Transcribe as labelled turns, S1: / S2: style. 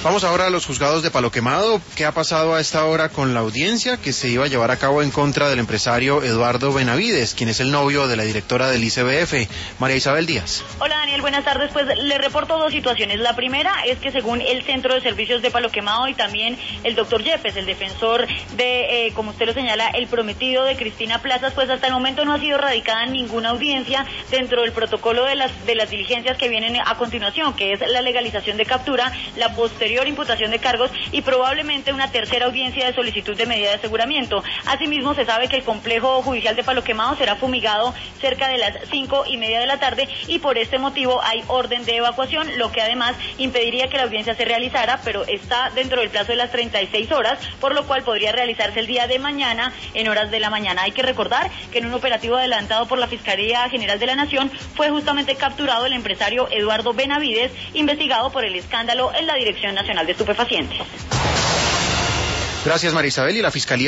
S1: Vamos ahora a los juzgados de Palo Quemado. ¿Qué ha pasado a esta hora con la audiencia que se iba a llevar a cabo en contra del empresario Eduardo Benavides, quien es el novio de la directora del ICBF, María Isabel Díaz?
S2: Hola Daniel, buenas tardes. Pues le reporto dos situaciones. La primera es que según el Centro de Servicios de Palo Quemado y también el doctor Yepes, el defensor de, como usted lo señala, el prometido de Cristina Plazas, pues hasta el momento no ha sido radicada ninguna audiencia dentro del protocolo de las diligencias que vienen a continuación, que es la legalización de captura, la posterior imputación de cargos y probablemente una tercera audiencia de solicitud de medida de aseguramiento. Asimismo, se sabe que el complejo judicial de Palo Quemado será fumigado cerca de las 5:30 de la tarde y por este motivo hay orden de evacuación, lo que además impediría que la audiencia se realizara, pero está dentro del plazo de las 36 horas, por lo cual podría realizarse el día de mañana en horas de la mañana. Hay que recordar que en un operativo adelantado por la Fiscalía General de la Nación fue justamente capturado el empresario Eduardo Benavides, investigado por el escándalo en la Dirección Nacional de Estupefacientes.
S1: Gracias, María Isabel. Y la Fiscalía